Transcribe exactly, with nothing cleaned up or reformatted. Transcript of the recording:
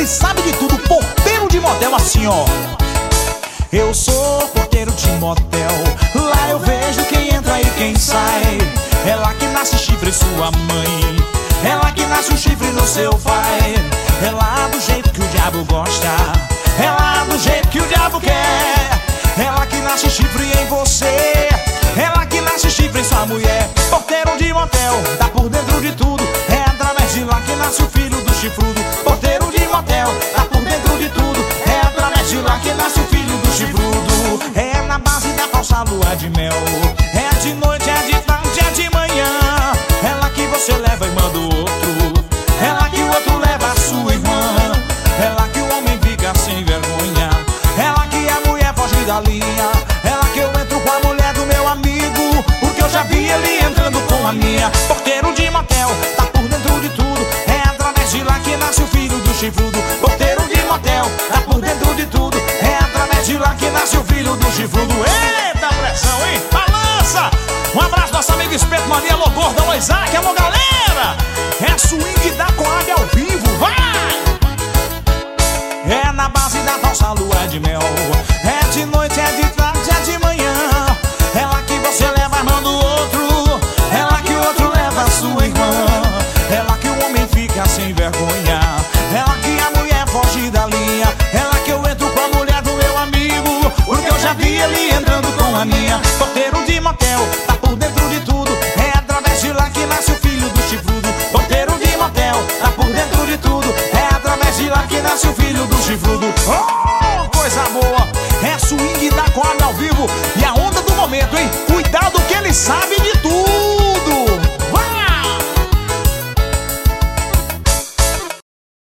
sabe de tudo, porteiro de motel, assim ó. Eu sou porteiro de motel, lá eu vejo quem entra e quem sai. É lá que nasce chifre sua mãe, é lá que nasce o chifre no seu pai. É lá do jeito que o diabo gosta, é lá do jeito que o diabo quer. É lá que nasce chifre em você, é lá que nasce chifre em sua mulher. Porteiro de motel, tá por dentro de tudo, é através de lá que nasce o filho do chifrudo. Porteiro de motel, tá por dentro de tudo, é através de lá que nasce o filho do chifrudo. É na base da falsa lua de mel, é de noite, é de tarde, é de manhã. É lá que você leva a irmã do outro, é lá que o outro leva a sua irmã. É lá que o homem fica sem vergonha, é lá que a mulher foge da linha. É lá que eu entro com a mulher do meu amigo, porque eu já vi ele entrando com a minha. Porteiro de motel, tá por dentro de tudo, é através de lá que nasce o filho do chifrudo. Porteiro de motel, tá por dentro de tudo, é através de lá que nasce o filho do chifrudo. Eita pressão, hein? Balança! Um abraço nosso amigo Espeto Mania, alô gordo, alô Isaac, alô galera! É swing da Coab ao vivo, vai! É na base da falsa lua de mel, é de noite, é de tarde, é de manhã. É lá que você leva a irmã do outro, é lá que o outro leva a sua irmã. É lá que o homem fica sem vergonha, é lá que a mulher foge da linha. É lá que eu entro com a mulher do meu amigo, porque eu já vi ele entrando com a minha. Porteiro de motel, tá por dentro de tudo, é através de lá que nasce o filho do chifrudo. Porteiro de motel, tá por dentro de tudo, é através de lá que nasce o filho do chifrudo. Oh, coisa boa! É swing da Coab ao vivo e a onda do momento, hein? Cuidado que ele sabe.